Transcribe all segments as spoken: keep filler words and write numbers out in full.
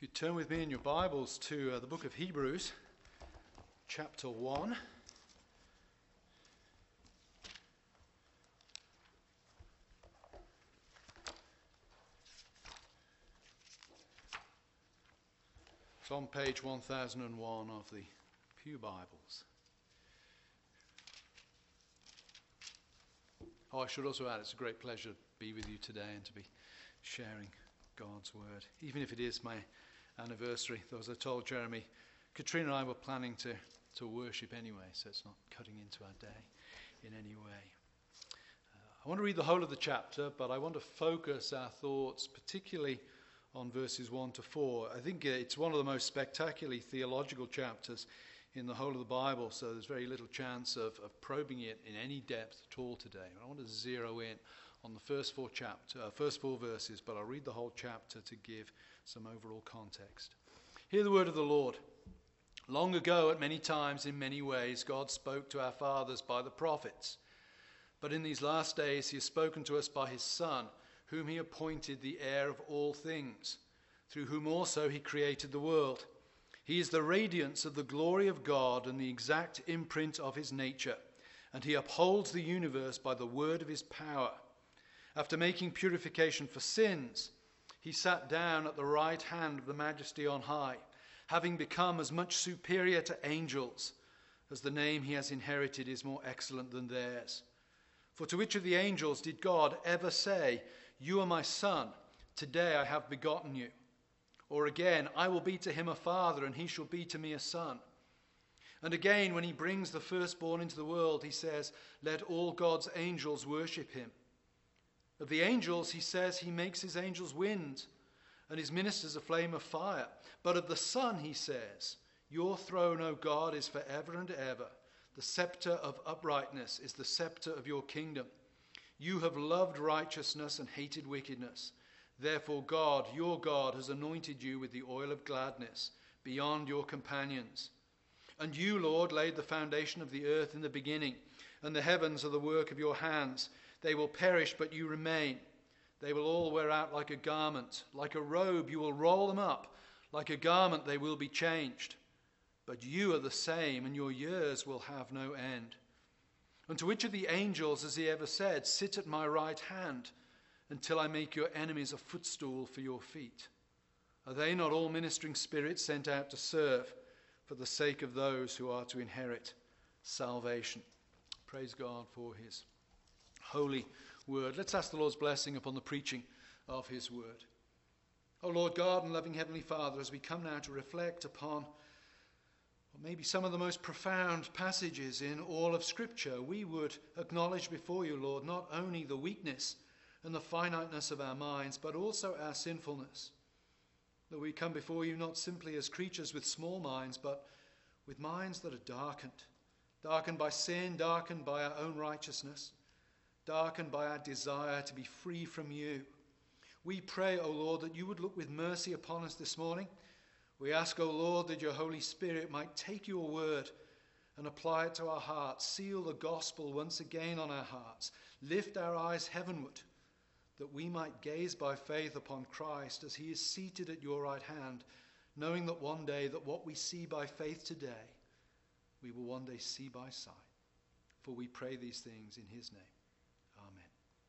If you turn with me in your Bibles to uh, the book of Hebrews, chapter one. It's on page one thousand one of the Pew Bibles. Oh, I should also add, it's a great pleasure to be with you today and to be sharing God's word, even if it is my anniversary. Though, as I told Jeremy, Katrina and I were planning to, to worship anyway, so it's not cutting into our day in any way. Uh, I want to read the whole of the chapter, but I want to focus our thoughts particularly on verses one to four. I think it's one of the most spectacularly theological chapters in the whole of the Bible, so there's very little chance of, of probing it in any depth at all today. I want to zero in on the first four chapter, uh, first four verses, but I'll read the whole chapter to give some overall context. Hear the word of the Lord. Long ago, at many times, in many ways, God spoke to our fathers by the prophets. But in these last days, he has spoken to us by his Son, whom he appointed the heir of all things, through whom also he created the world. He is the radiance of the glory of God and the exact imprint of his nature, and he upholds the universe by the word of his power. After making purification for sins, he sat down at the right hand of the Majesty on high, having become as much superior to angels as the name he has inherited is more excellent than theirs. For to which of the angels did God ever say, "You are my son, today I have begotten you"? Or again, "I will be to him a father, and he shall be to me a son"? And again, when he brings the firstborn into the world, he says, "Let all God's angels worship him." Of the angels, he says he makes his angels wind and his ministers a flame of fire. But of the Son, he says, "Your throne, O God, is forever and ever. The scepter of uprightness is the scepter of your kingdom. You have loved righteousness and hated wickedness. Therefore God, your God, has anointed you with the oil of gladness beyond your companions. And you, Lord, laid the foundation of the earth in the beginning, and the heavens are the work of your hands. They will perish, but you remain. They will all wear out like a garment. Like a robe, you will roll them up. Like a garment, they will be changed. But you are the same, and your years will have no end. And to which of the angels has he ever said, "Sit at my right hand until I make your enemies a footstool for your feet"? Are they not all ministering spirits sent out to serve for the sake of those who are to inherit salvation? Praise God for his holy word. Let's ask the Lord's blessing upon the preaching of his word. O Lord God and loving Heavenly Father, as we come now to reflect upon well, maybe some of the most profound passages in all of Scripture, we would acknowledge before you, Lord, not only the weakness and the finiteness of our minds, but also our sinfulness. That we come before you not simply as creatures with small minds, but with minds that are darkened. Darkened by sin, darkened by our own righteousness, darkened by our desire to be free from you. We pray, O Lord, that you would look with mercy upon us this morning. We ask, O Lord, that your Holy Spirit might take your word and apply it to our hearts, seal the gospel once again on our hearts, lift our eyes heavenward, that we might gaze by faith upon Christ as he is seated at your right hand, knowing that one day that what we see by faith today, we will one day see by sight. For we pray these things in his name. Amen.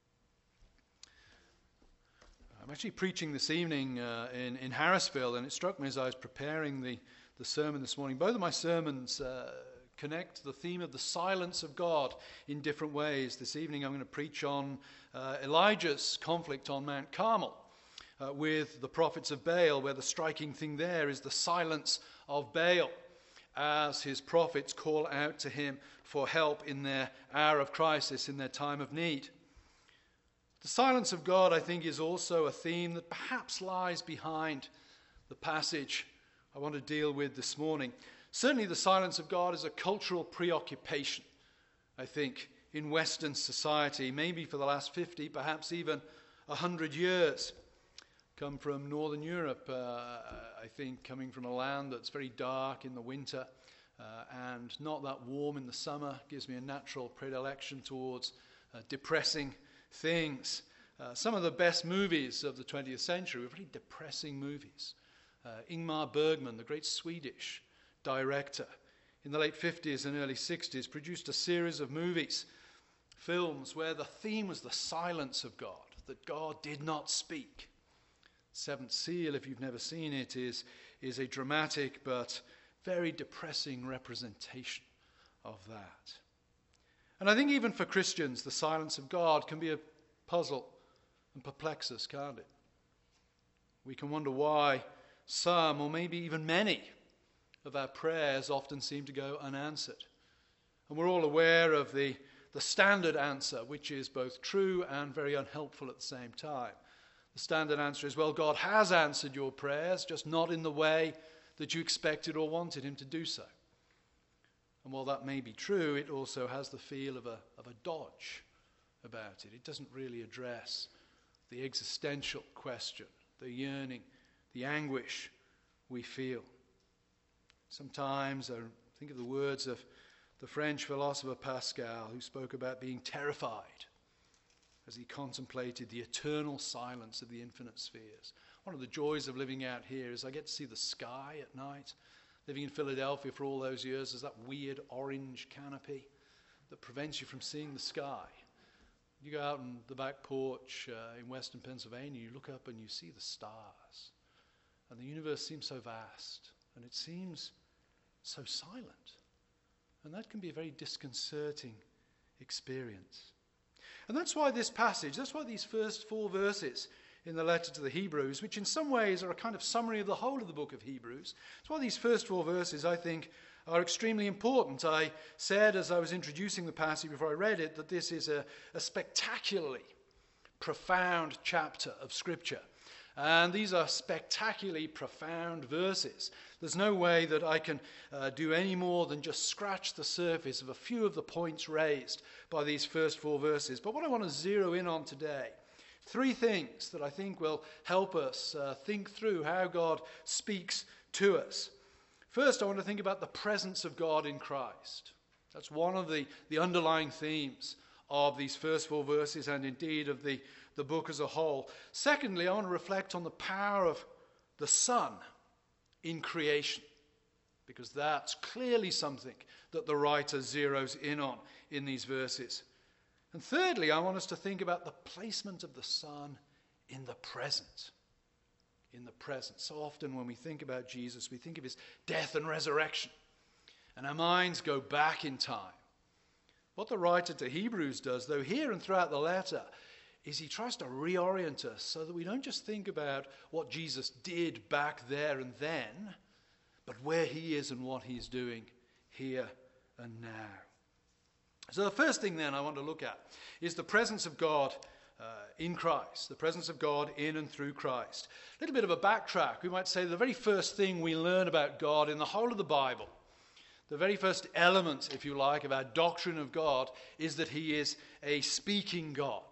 I'm actually preaching this evening uh, in, in Harrisville, and it struck me as I was preparing the, the sermon this morning. Both of my sermons uh, connect the theme of the silence of God in different ways. This evening I'm going to preach on uh, Elijah's conflict on Mount Carmel uh, with the prophets of Baal, where the striking thing there is the silence of Baal as his prophets call out to him for help in their hour of crisis, in their time of need. The silence of God, I think, is also a theme that perhaps lies behind the passage I want to deal with this morning. Certainly the silence of God is a cultural preoccupation, I think, in Western society, maybe for the last fifty, perhaps even one hundred years. Come from Northern Europe, uh, I think, coming from a land that's very dark in the winter uh, and not that warm in the summer, gives me a natural predilection towards uh, depressing things. Uh, some of the best movies of the twentieth century were very depressing movies. Uh, Ingmar Bergman, the great Swedish director, in the late fifties and early sixties, produced a series of movies, films, where the theme was the silence of God, that God did not speak. Seventh Seal, if you've never seen it, is, is a dramatic but very depressing representation of that. And I think even for Christians, the silence of God can be a puzzle and perplex us, can't it? We can wonder why some, or maybe even many, of our prayers often seem to go unanswered. And we're all aware of the, the standard answer, which is both true and very unhelpful at the same time. The standard answer is, well, God has answered your prayers, just not in the way that you expected or wanted him to do so. And while that may be true, it also has the feel of a, of a dodge about it. It doesn't really address the existential question, the yearning, the anguish we feel. Sometimes I think of the words of the French philosopher Pascal, who spoke about being terrified as he contemplated the eternal silence of the infinite spheres. One of the joys of living out here is I get to see the sky at night. Living in Philadelphia for all those years, there's that weird orange canopy that prevents you from seeing the sky. You go out on the back porch uh, in western Pennsylvania, you look up and you see the stars. And the universe seems so vast, and it seems so silent. And that can be a very disconcerting experience. And that's why this passage, that's why these first four verses in the letter to the Hebrews, which in some ways are a kind of summary of the whole of the book of Hebrews, that's why these first four verses, I think, are extremely important. I said as I was introducing the passage before I read it that this is a, a spectacularly profound chapter of Scripture. And these are spectacularly profound verses. There's no way that I can uh, do any more than just scratch the surface of a few of the points raised by these first four verses. But what I want to zero in on today, three things that I think will help us uh, think through how God speaks to us. First, I want to think about the presence of God in Christ. That's one of the, the underlying themes of these first four verses and indeed of the, the book as a whole. Secondly, I want to reflect on the power of the Son in creation, because that's clearly something that the writer zeroes in on in these verses. And thirdly, I want us to think about the placement of the Son in the present. In the present. So often when we think about Jesus, we think of his death and resurrection, and our minds go back in time. What the writer to Hebrews does, though, here and throughout the letter, is he tries to reorient us so that we don't just think about what Jesus did back there and then, but where he is and what he's doing here and now. So the first thing then I want to look at is the presence of God uh, in Christ, the presence of God in and through Christ. A little bit of a backtrack. We might say the very first thing we learn about God in the whole of the Bible, the very first element, if you like, of our doctrine of God is that he is a speaking God.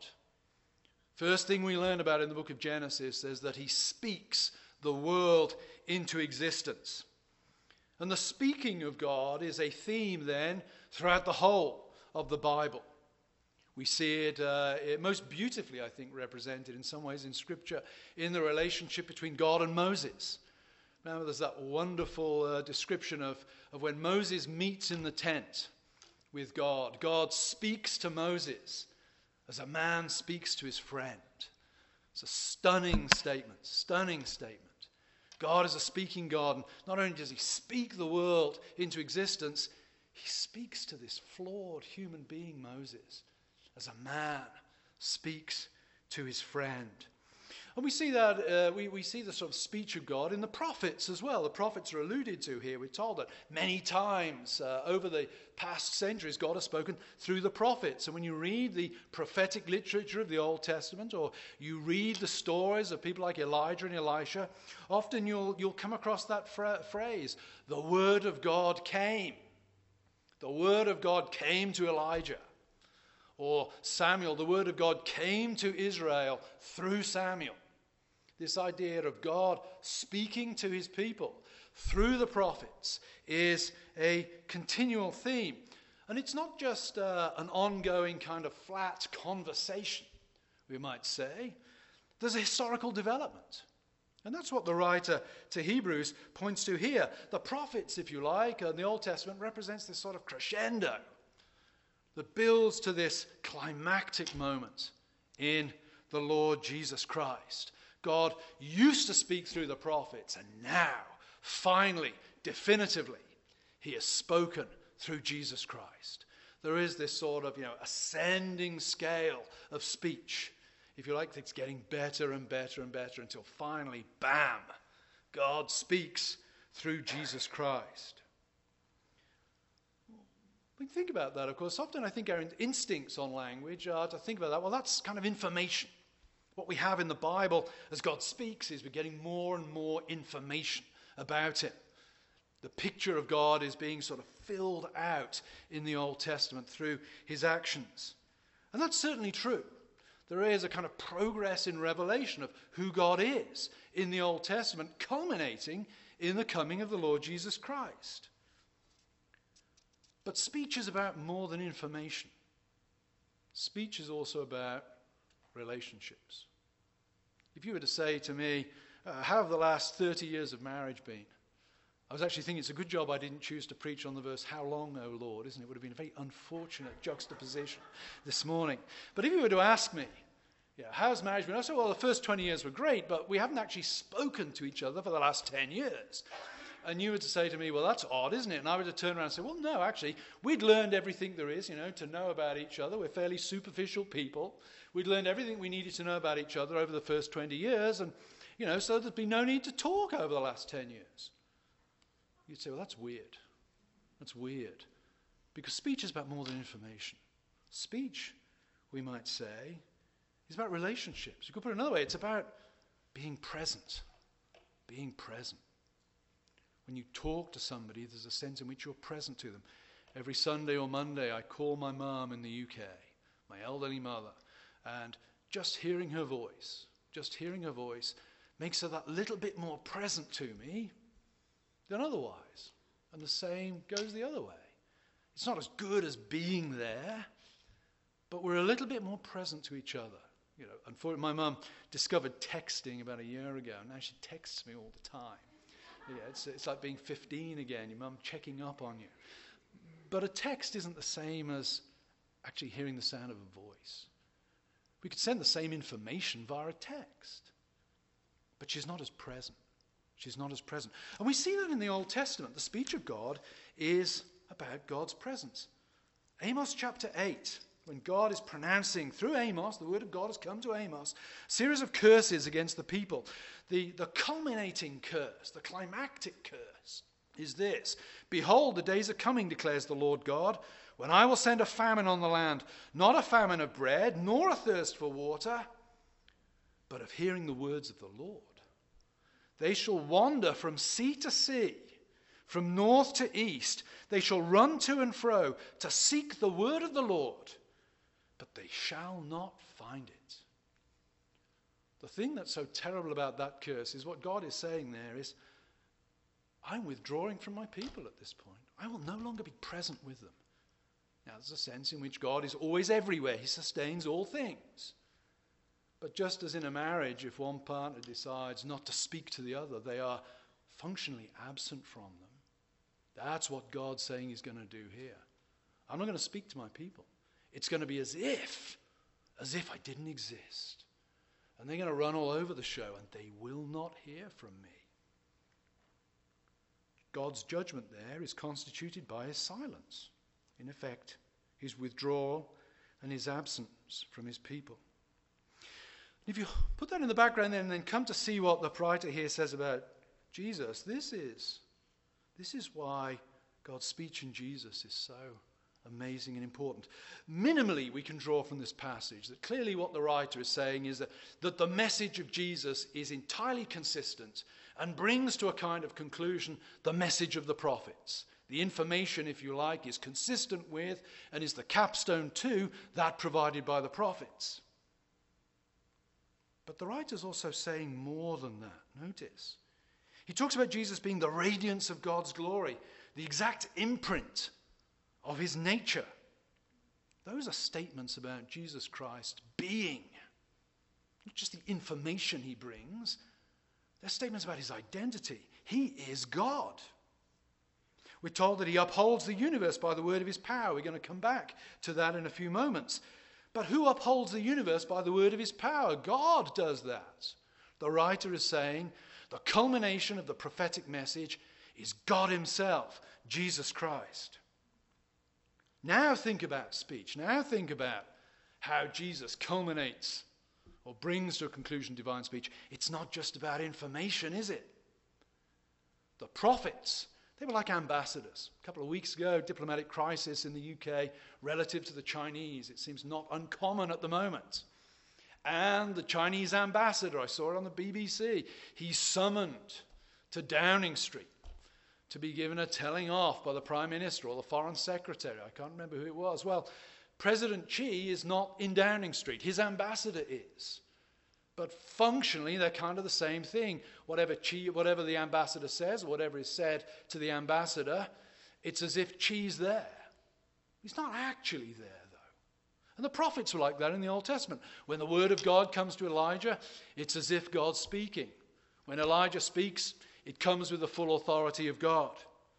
First thing we learn about in the book of Genesis is that he speaks the world into existence. And the speaking of God is a theme then throughout the whole of the Bible. We see it, uh, it most beautifully, I think, represented in some ways in Scripture in the relationship between God and Moses. Remember, there's that wonderful uh, description of, of when Moses meets in the tent with God. God speaks to Moses as a man speaks to his friend. It's a stunning statement, stunning statement. God is a speaking God, and not only does he speak the world into existence, he speaks to this flawed human being, Moses, as a man speaks to his friend. And we see that, uh, we, we see the sort of speech of God in the prophets as well. The prophets are alluded to here. We're told that many times uh, over the past centuries, God has spoken through the prophets. And when you read the prophetic literature of the Old Testament, or you read the stories of people like Elijah and Elisha, often you'll, you'll come across that fra- phrase, the word of God came. The word of God came to Elijah. Or Samuel, the word of God came to Israel through Samuel. This idea of God speaking to his people through the prophets is a continual theme. And it's not just uh, an ongoing kind of flat conversation, we might say. There's a historical development. And that's what the writer to Hebrews points to here. The prophets, if you like, in the Old Testament represents this sort of crescendo that builds to this climactic moment in the Lord Jesus Christ. God used to speak through the prophets, and now, finally, definitively, he has spoken through Jesus Christ. There is this sort of, you know, ascending scale of speech. If you like, it's getting better and better and better until finally, bam, God speaks through Jesus Christ. When you think about that, of course, often I think our instincts on language are to think about that, well, that's kind of information. What we have in the Bible as God speaks is we're getting more and more information about him. The picture of God is being sort of filled out in the Old Testament through his actions. And that's certainly true. There is a kind of progress in revelation of who God is in the Old Testament, culminating in the coming of the Lord Jesus Christ. But speech is about more than information. Speech is also about relationships. If you were to say to me, uh, how have the last thirty years of marriage been? I was actually thinking it's a good job I didn't choose to preach on the verse, how long, O Lord, isn't it? It would have been a very unfortunate juxtaposition this morning. But if you were to ask me, yeah, how's marriage been? I say, well, the first twenty years were great, but we haven't actually spoken to each other for the last ten years. And you were to say to me, well, that's odd, isn't it? And I were to turn around and say, well, no, actually, we'd learned everything there is, you know, to know about each other. We're fairly superficial people. We'd learned everything we needed to know about each other over the first twenty years. And, you know, so there'd be no need to talk over the last ten years. You'd say, well, that's weird. That's weird. Because speech is about more than information. Speech, we might say, is about relationships. You could put it another way. It's about being present. Being present. When you talk to somebody, there's a sense in which you're present to them. Every Sunday or Monday, I call my mum in the U K, my elderly mother, and just hearing her voice, just hearing her voice makes her that little bit more present to me than otherwise. And the same goes the other way. It's not as good as being there, but we're a little bit more present to each other. You know, unfortunately, my mum discovered texting about a year ago. Now she texts me all the time. Yeah, it's, it's like being fifteen again, your mum checking up on you. But a text isn't the same as actually hearing the sound of a voice. We could send the same information via a text, but she's not as present. She's not as present. And we see that in the Old Testament. The speech of God is about God's presence. Amos chapter eight, when God is pronouncing through Amos, the word of God has come to Amos, a series of curses against the people. The, the culminating curse, the climactic curse is this. Behold, the days are coming, declares the Lord God, when I will send a famine on the land, not a famine of bread, nor a thirst for water, but of hearing the words of the Lord. They shall wander from sea to sea, from north to east. They shall run to and fro to seek the word of the Lord, but they shall not find it. The thing that's so terrible about that curse is what God is saying there is, I'm withdrawing from my people at this point. I will no longer be present with them. Now, there's a sense in which God is always everywhere. He sustains all things. But just as in a marriage, if one partner decides not to speak to the other, they are functionally absent from them. That's what God's saying he's going to do here. I'm not going to speak to my people. It's going to be as if, as if I didn't exist. And they're going to run all over the show, and they will not hear from me. God's judgment there is constituted by his silence. In effect, his withdrawal and his absence from his people. If you put that in the background then, and then come to see what the writer here says about Jesus, this is, this is why God's speech in Jesus is so amazing and important. Minimally, we can draw from this passage that clearly what the writer is saying is that, that the message of Jesus is entirely consistent and brings to a kind of conclusion the message of the prophets. The information, if you like, is consistent with and is the capstone to that provided by the prophets. But the writer's also saying more than that. Notice. He talks about Jesus being the radiance of God's glory, the exact imprint of his nature. Those are statements about Jesus Christ being, not just the information he brings, They're statements about his identity. He is God. We're told that he upholds the universe by the word of his power. We're going to come back to that in a few moments. But who upholds the universe by the word of his power? God does that. The writer is saying the culmination of the prophetic message is God himself, Jesus Christ. Now think about speech. Now think about how Jesus culminates or brings to a conclusion divine speech. It's not just about information, is it? The prophets, they were like ambassadors. A couple of weeks ago, diplomatic crisis in the U K relative to the Chinese. It seems not uncommon at the moment. And the Chinese ambassador, I saw it on the B B C, he's summoned to Downing Street to be given a telling off by the Prime Minister or the Foreign Secretary. I can't remember who it was. Well, President Xi is not in Downing Street. His ambassador is. But functionally, they're kind of the same thing. Whatever Xi, whatever the ambassador says, or whatever is said to the ambassador, it's as if Xi's there. He's not actually there, though. And the prophets were like that in the Old Testament. When the word of God comes to Elijah, it's as if God's speaking. When Elijah speaks, it comes with the full authority of God.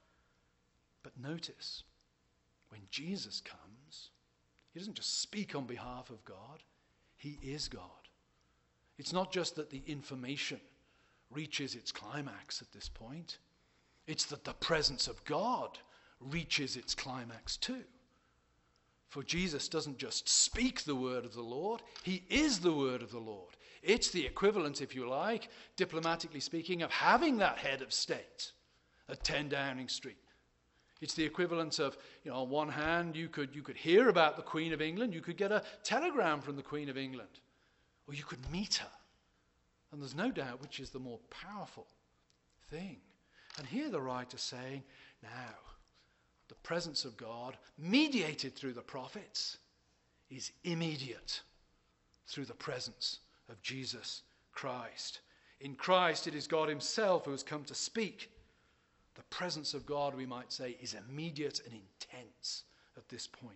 But notice, when Jesus comes, he doesn't just speak on behalf of God. He is God. It's not just that the information reaches its climax at this point. It's that the presence of God reaches its climax too. For Jesus doesn't just speak the word of the Lord. He is the word of the Lord. It's the equivalent, if you like, diplomatically speaking, of having that head of state at ten Downing Street. It's the equivalent of, you know, on one hand, you could, you could hear about the Queen of England. You could get a telegram from the Queen of England. Or you could meet her. And there's no doubt which is the more powerful thing. And here the writer's saying, now, the presence of God, mediated through the prophets, is immediate through the presence of Jesus Christ. In Christ, it is God himself who has come to speak. The presence of God, we might say, is immediate and intense at this point.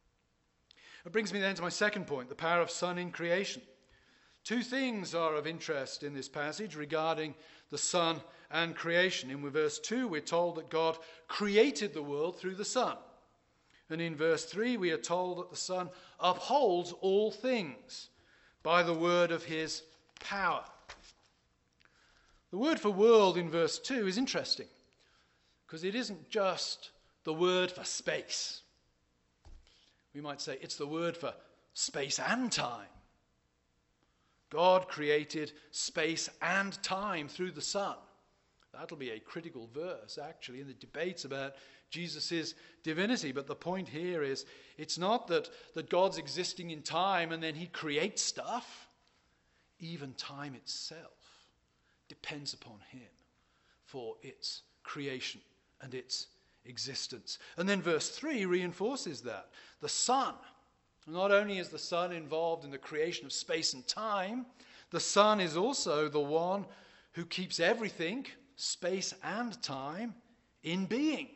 It brings me then to my second point, the power of Son in creation. Two things are of interest in this passage regarding the Son and creation. In verse two, we're told that God created the world through the Son. And in verse three, we are told that the Son upholds all things by the word of his power. The word for world in verse two is interesting because it isn't just the word for space. We might say it's the word for space and time. God created space and time through the Son. That'll be a critical verse, actually, in the debates about Jesus' divinity. But the point here is, it's not that, that God's existing in time and then he creates stuff. Even time itself depends upon him for its creation and its existence. And then verse three reinforces that. The Son, not only is the Son involved in the creation of space and time, the Son is also the one who keeps everything, space and time, in being.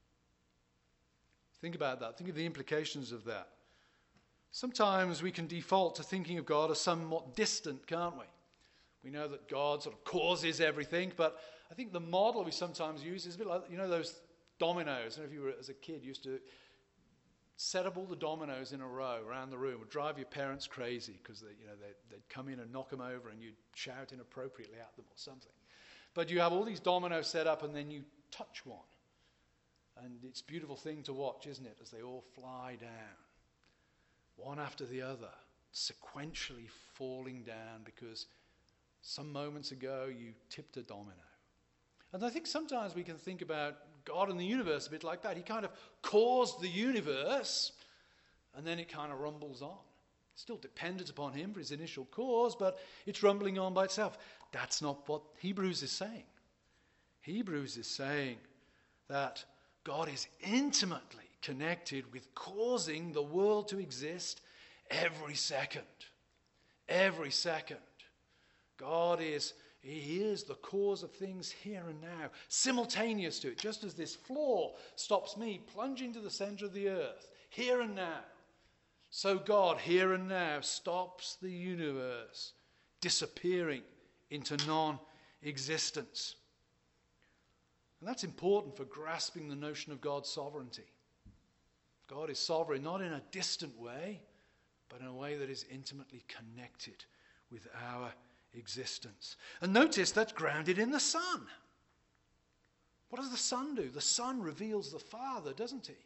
Think about that. Think of the implications of that. Sometimes we can default to thinking of God as somewhat distant, can't we? We know that God sort of causes everything, but I think the model we sometimes use is a bit like, you know, those dominoes. I don't know if you were, as a kid, used to set up all the dominoes in a row around the room. It would drive your parents crazy because they, you know, they'd, they'd come in and knock them over and you'd shout inappropriately at them or something. But you have all these dominoes set up and then you touch one. And it's a beautiful thing to watch, isn't it, as they all fly down, one after the other, sequentially falling down because some moments ago you tipped a domino. And I think sometimes we can think about God and the universe a bit like that. He kind of caused the universe, and then it kind of rumbles on. Still dependent upon him for his initial cause, but it's rumbling on by itself. That's not what Hebrews is saying. Hebrews is saying that God is intimately connected with causing the world to exist every second. Every second. God is, he is the cause of things here and now, simultaneous to it, just as this floor stops me plunging to the center of the earth, here and now. So God, here and now, stops the universe disappearing into non-existence. existence. And that's important for grasping the notion of God's sovereignty. God is sovereign not in a distant way, but in a way that is intimately connected with our existence. And notice that's grounded in the Son. What does the Son do? The Son reveals the Father, doesn't he?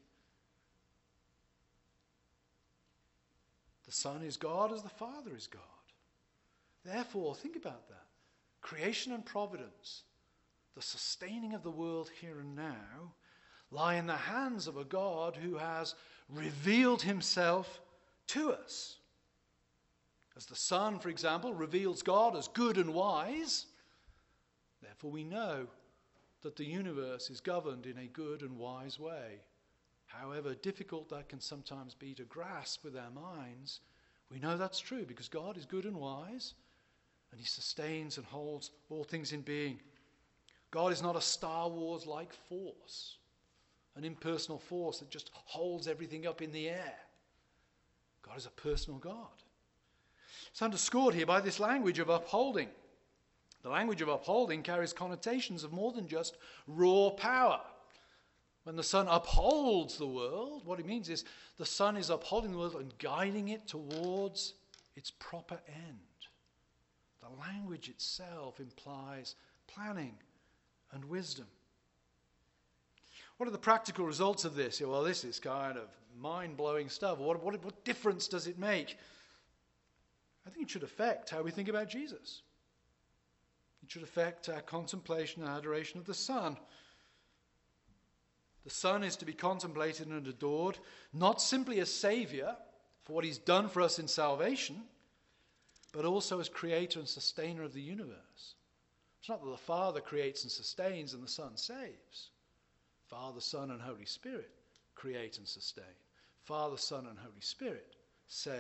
The Son is God as the Father is God. Therefore, think about that. Creation and providence, the sustaining of the world here and now, lie in the hands of a God who has revealed himself to us. As the Son, for example, reveals God as good and wise, therefore we know that the universe is governed in a good and wise way. However difficult that can sometimes be to grasp with our minds, we know that's true because God is good and wise, and he sustains and holds all things in being. God is not a Star Wars-like force, an impersonal force that just holds everything up in the air. God is a personal God. It's underscored here by this language of upholding. The language of upholding carries connotations of more than just raw power. When the Son upholds the world, what it means is the Son is upholding the world and guiding it towards its proper end. The language itself implies planning and wisdom. What are the practical results of this? Well, this is kind of mind-blowing stuff. What, what, what difference does it make? I think it should affect how we think about Jesus. It should affect our contemplation and adoration of the Son. The Son is to be contemplated and adored, not simply as Saviour for what he's done for us in salvation, but also as creator and sustainer of the universe. It's not that the Father creates and sustains and the Son saves. Father, Son, and Holy Spirit create and sustain. Father, Son, and Holy Spirit save.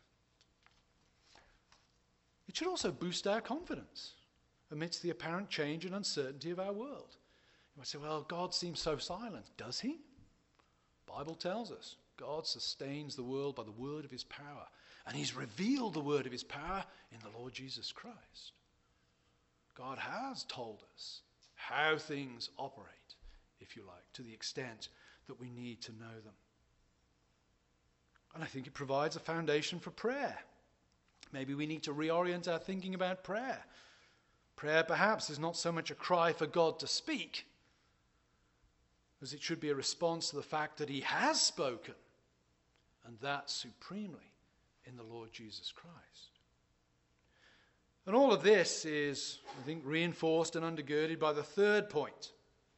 It should also boost our confidence amidst the apparent change and uncertainty of our world. You might say, well, God seems so silent. Does he? The Bible tells us God sustains the world by the word of his power. And he's revealed the word of his power in the Lord Jesus Christ. God has told us how things operate, if you like, to the extent that we need to know them. And I think it provides a foundation for prayer. Maybe we need to reorient our thinking about prayer. Prayer perhaps is not so much a cry for God to speak as it should be a response to the fact that he has spoken, and that supremely in the Lord Jesus Christ. And all of this is, I think, reinforced and undergirded by the third point,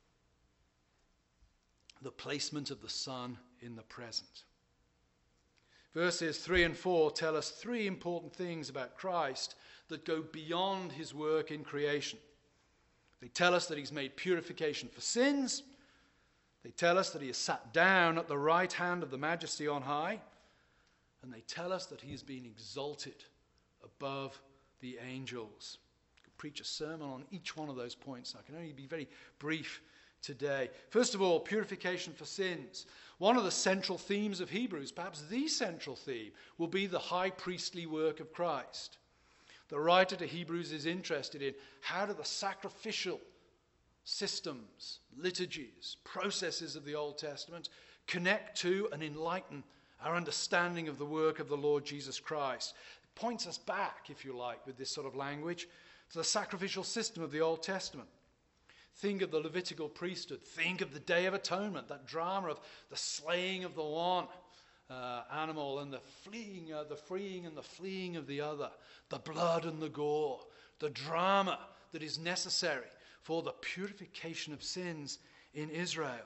the placement of the Son in the present. Verses three and four tell us three important things about Christ that go beyond his work in creation. They tell us that he's made purification for sins. They tell us that he is sat down at the right hand of the Majesty on high. And they tell us that he has been exalted above the angels. I could preach a sermon on each one of those points. I can only be very brief today. First of all, purification for sins. One of the central themes of Hebrews, perhaps the central theme, will be the high priestly work of Christ. The writer to Hebrews is interested in how do the sacrificial systems, liturgies, processes of the Old Testament connect to and enlighten our understanding of the work of the Lord Jesus Christ. It points us back, if you like, with this sort of language, to the sacrificial system of the Old Testament. Think of the Levitical priesthood. Think of the Day of Atonement, that drama of the slaying of the one uh, animal and the fleeing, uh, the freeing and the fleeing of the other, the blood and the gore, the drama that is necessary for the purification of sins in Israel.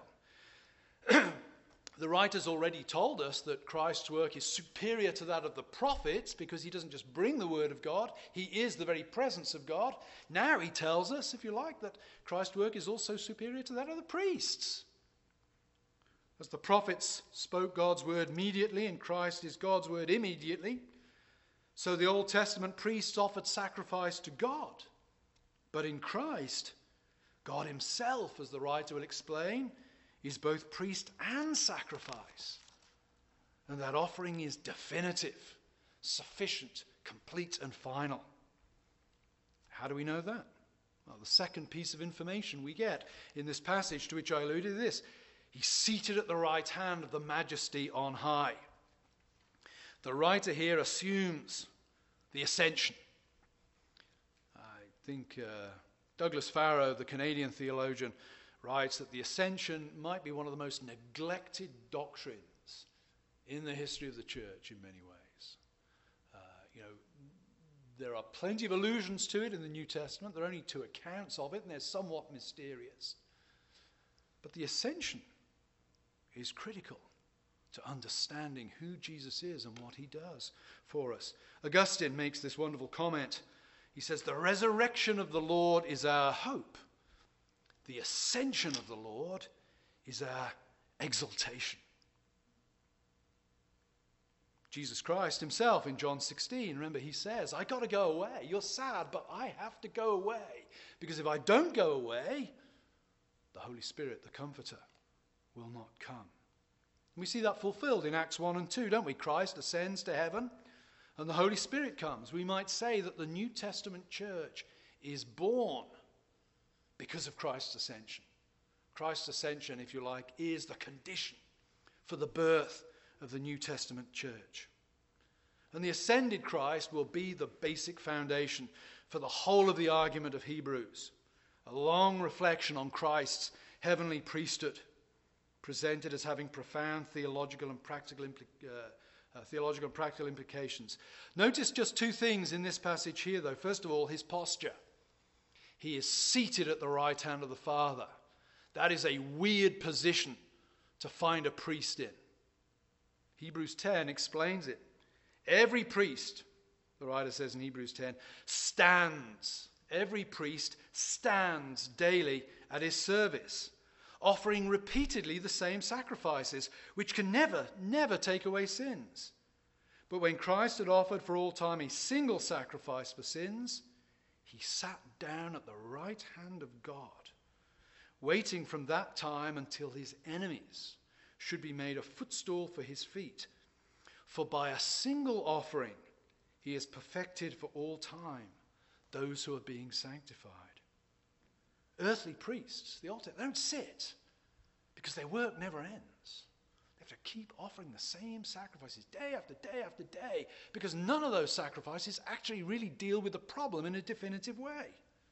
The writer's already told us that Christ's work is superior to that of the prophets because he doesn't just bring the word of God, he is the very presence of God. Now he tells us, if you like, that Christ's work is also superior to that of the priests. As the prophets spoke God's word immediately and Christ is God's word immediately, so the Old Testament priests offered sacrifice to God. But in Christ, God himself, as the writer will explain, is both priest and sacrifice. And that offering is definitive, sufficient, complete, and final. How do we know that? Well, the second piece of information we get in this passage, to which I alluded, is this: He's seated at the right hand of the Majesty on high. The writer here assumes the ascension. I think uh, Douglas Farrow, the Canadian theologian, writes that the ascension might be one of the most neglected doctrines in the history of the church in many ways. Uh, you know, there are plenty of allusions to it in the New Testament. There are only two accounts of it, and they're somewhat mysterious. But the ascension is critical to understanding who Jesus is and what he does for us. Augustine makes this wonderful comment. He says, the resurrection of the Lord is our hope. The ascension of the Lord is our exaltation. Jesus Christ himself in John sixteen, remember, he says, I got to go away. You're sad, but I have to go away. Because if I don't go away, the Holy Spirit, the Comforter, will not come. We see that fulfilled in Acts one and two, don't we? Christ ascends to heaven and the Holy Spirit comes. We might say that the New Testament church is born because of Christ's ascension. Christ's ascension, if you like, is the condition for the birth of the New Testament church. And the ascended Christ will be the basic foundation for the whole of the argument of Hebrews. A long reflection on Christ's heavenly priesthood, presented as having profound theological and practical impli- uh, uh, theological and practical implications. Notice just two things in this passage here, though. First of all, his posture. He is seated at the right hand of the Father. That is a weird position to find a priest in. Hebrews ten explains it. Every priest, the writer says in Hebrews ten, stands. Every priest stands daily at his service, offering repeatedly the same sacrifices, which can never, never take away sins. But when Christ had offered for all time a single sacrifice for sins, he sat down at the right hand of God, waiting from that time until his enemies should be made a footstool for his feet. For by a single offering he has perfected for all time those who are being sanctified. Earthly priests, the altar, they don't sit because their work never ends. They have to keep offering the same sacrifices day after day after day because none of those sacrifices actually really deal with the problem in a definitive way.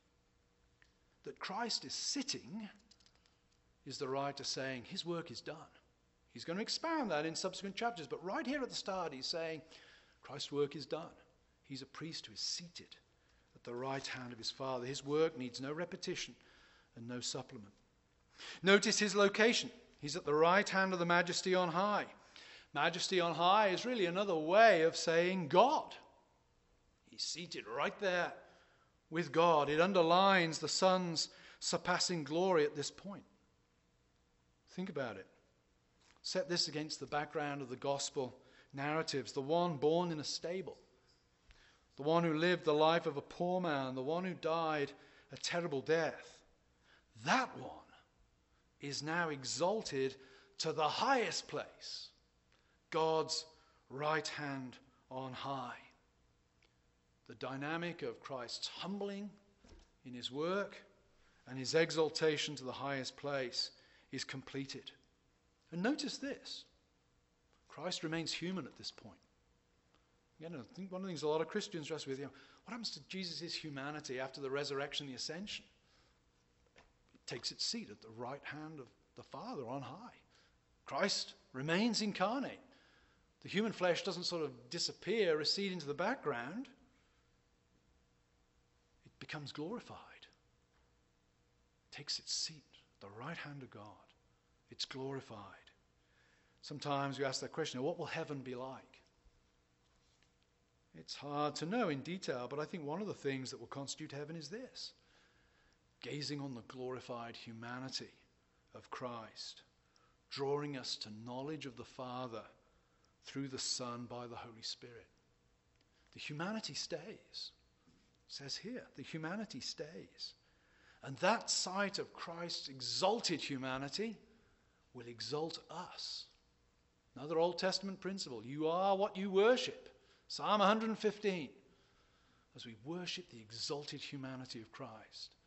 That Christ is sitting is the writer saying his work is done. He's going to expand that in subsequent chapters, but right here at the start he's saying Christ's work is done. He's a priest who is seated at the right hand of his Father. His work needs no repetition and no supplement. Notice his location. He's at the right hand of the Majesty on high. Majesty on high is really another way of saying God. He's seated right there with God. It underlines the Son's surpassing glory at this point. Think about it. Set this against the background of the gospel narratives. The one born in a stable, the one who lived the life of a poor man, the one who died a terrible death. That one is now exalted to the highest place, God's right hand on high. The dynamic of Christ's humbling in his work and his exaltation to the highest place is completed. And notice this. Christ remains human at this point. Again, I think one of the things a lot of Christians wrestle with, you know, what happens to Jesus' humanity after the resurrection and the ascension? It takes its seat at the right hand of the Father on high. Christ remains incarnate. The human flesh doesn't sort of disappear, recede into the background. It becomes glorified. It takes its seat at the right hand of God. It's glorified. Sometimes we ask that question, what will heaven be like? It's hard to know in detail, but I think one of the things that will constitute heaven is this: gazing on the glorified humanity of Christ, drawing us to knowledge of the Father through the Son by the Holy Spirit. The humanity stays. It says here, the humanity stays. And that sight of Christ's exalted humanity will exalt us. Another Old Testament principle. You are what you worship. Psalm one hundred fifteen. As we worship the exalted humanity of Christ.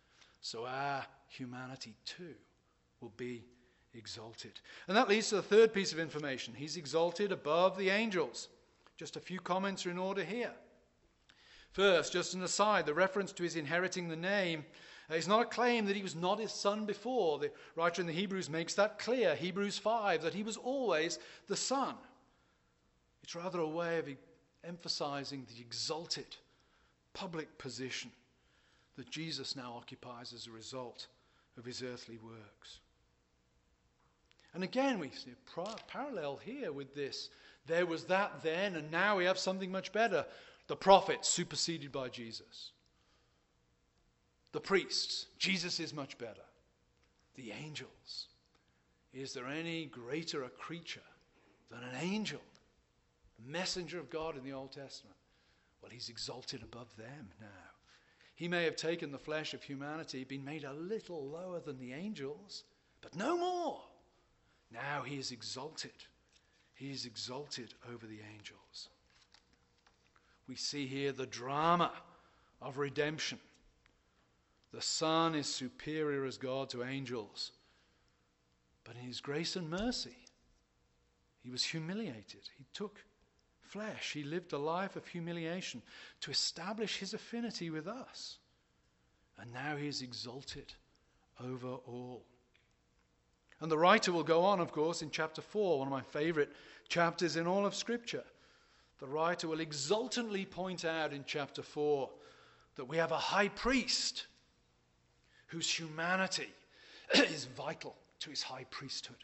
so our humanity too will be exalted. And that leads to the third piece of information. He's exalted above the angels. Just a few comments are in order here. First, just an aside, the reference to his inheriting the name is not a claim that he was not his son before. The writer in the Hebrews makes that clear, Hebrews five, that he was always the son. It's rather a way of emphasizing the exalted public position that Jesus now occupies as a result of his earthly works. And again, we see a parallel here with this. There was that then, and now we have something much better. The prophets superseded by Jesus. The priests, Jesus is much better. The angels. Is there any greater a creature than an angel? A messenger of God in the Old Testament. Well, he's exalted above them now. He may have taken the flesh of humanity, been made a little lower than the angels, but no more. Now he is exalted. He is exalted over the angels. We see here the drama of redemption. The Son is superior as God to angels. But in his grace and mercy, he was humiliated. He took flesh. He lived a life of humiliation to establish his affinity with us. And now he is exalted over all. And the writer will go on, of course, in chapter four, one of my favorite chapters in all of Scripture. The writer will exultantly point out in chapter four that we have a high priest whose humanity is vital to his high priesthood.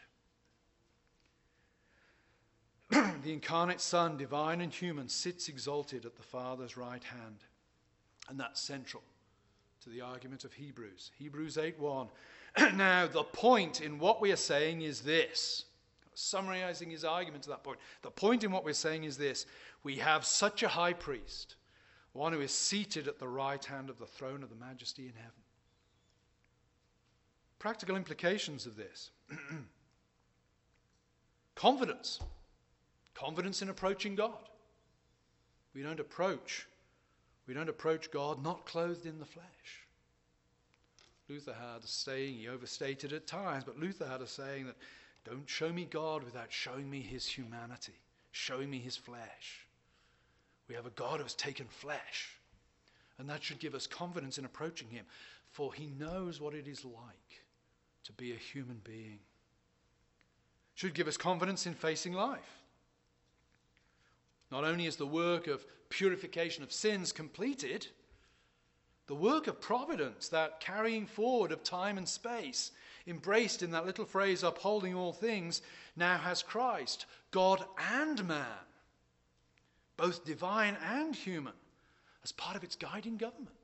The incarnate Son, divine and human, sits exalted at the Father's right hand. And that's central to the argument of Hebrews. Hebrews eight one. Now, the point in what we are saying is this. Summarizing his argument to that point. The point in what we're saying is this. We have such a high priest, one who is seated at the right hand of the throne of the majesty in heaven. Practical implications of this. Confidence. Confidence in approaching God. We don't approach, we don't approach God not clothed in the flesh. Luther had a saying, he overstated at times, but Luther had a saying that don't show me God without showing me his humanity, showing me his flesh. We have a God who has taken flesh, and that should give us confidence in approaching him, for he knows what it is like to be a human being. Should give us confidence in facing life. Not only is the work of purification of sins completed, the work of providence, that carrying forward of time and space, embraced in that little phrase, upholding all things, now has Christ, God and man, both divine and human, as part of its guiding government.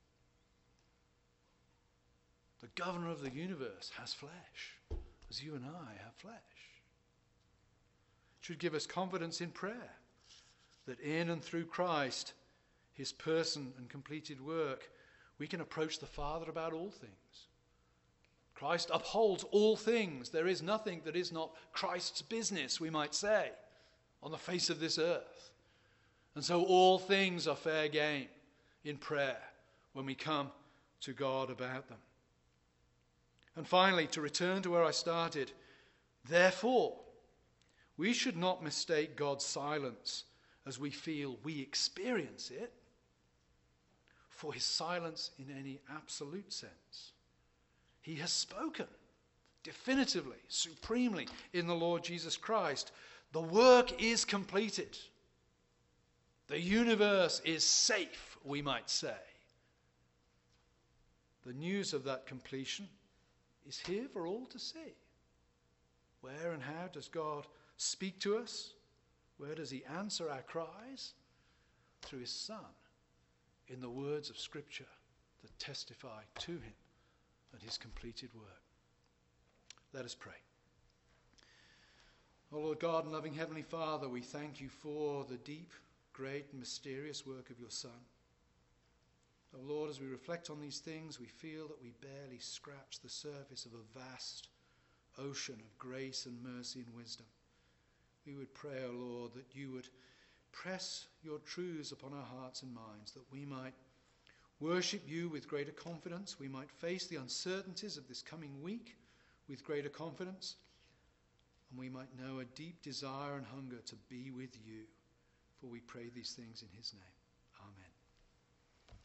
The governor of the universe has flesh, as you and I have flesh. It should give us confidence in prayer, that in and through Christ, his person and completed work, we can approach the Father about all things. Christ upholds all things. There is nothing that is not Christ's business, we might say, on the face of this earth. And so all things are fair game in prayer when we come to God about them. And finally, to return to where I started, therefore, we should not mistake God's silence as we feel we experience it, for his silence in any absolute sense. He has spoken definitively, supremely in the Lord Jesus Christ. The work is completed. The universe is safe, we might say. The news of that completion is here for all to see. Where and how does God speak to us? Where does he answer our cries? Through his Son, in the words of Scripture that testify to him and his completed work. Let us pray. O Lord God and loving Heavenly Father, we thank you for the deep, great and mysterious work of your Son. O Lord, as we reflect on these things, we feel that we barely scratch the surface of a vast ocean of grace and mercy and wisdom. We would pray, O Lord, that you would press your truths upon our hearts and minds, that we might worship you with greater confidence. We might face the uncertainties of this coming week with greater confidence. And we might know a deep desire and hunger to be with you. For we pray these things in his name.